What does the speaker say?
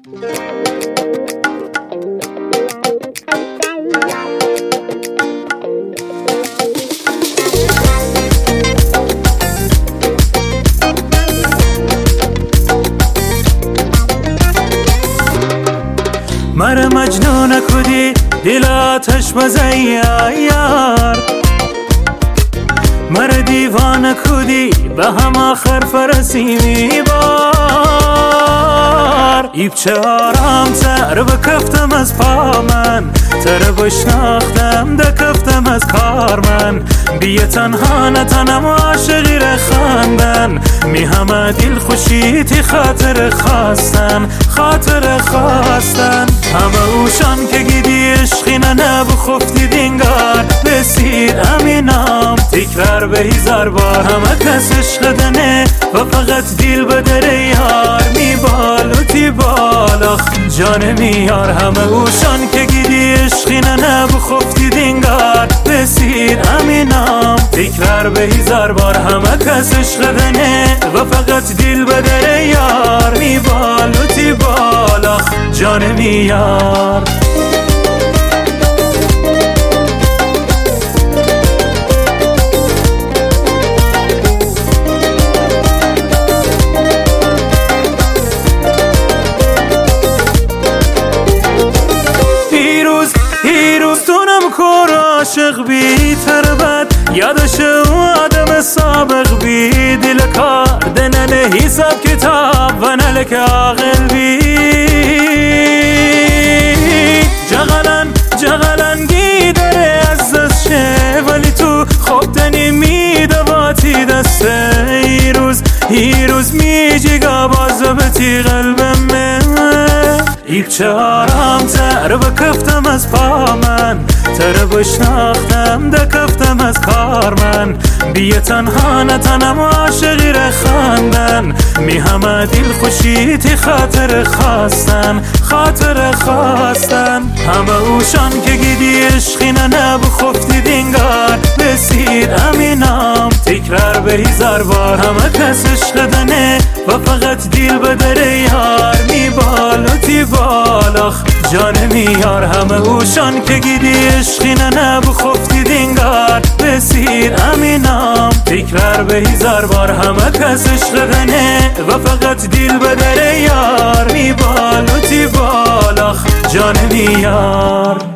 مرا مجنون کدی دل آتش بزن یار، مرا دیوانه کدی به هم آخر فرسی بار. ایب چه آرام تر بکفتم از پا من، تر بشناختم دکفتم از کار من. بیه تنها نتنم و عاشقی رخاندن، می همه دل خوشی تی خاطر خواستن، خاطر خواستن. همه اوشان که گیدی عشقی نبو خفتی دینگار، بسید امینام تکرار به هزار بار. همه کس عشق دنه و فقط دل بدره یار، می بالو تی بالاخ جان میار. همه اوشان که گیدی عشقی نبو خفتی دینگار، بسید امینام تکرار به هزار بار. همه کس عشق دنه و فقط دل بدره یار، می بالو تی بالاخ جان میار. هیروز تونم کور عاشق بی تربت، یادش و آدم سابق بی دل کار دننه حساب کتاب و نلک عاقل بی. جغلن گیدره از دست شه، ولی تو خوب دنی میدواتی دسته. هیروز میجیگا بازبتی قلبم. ایب چه آرام تر بکفتم از پا من، تر بشناختم دکفتم از کار من. بیه تنها نتنم و عاشقی رخاندن، می همه دل خوشی تی خاطر خواستن، خاطر خواستن. همه اوشان که گیدی عشقی نبو خفتی دینگار، بسید امینام تکرار به هزار بار. همه کس عشق دنه و فقط دل بدره یار، می بالو تی بالاخ جان میار. همه اوشان که گیدی عشقی نبو خفتی دینگار، بسید امینام تکرار به هزار بار. همه کس عشق دنه و فقط دل بدره یار، می بالو تی بالاخ جان میار.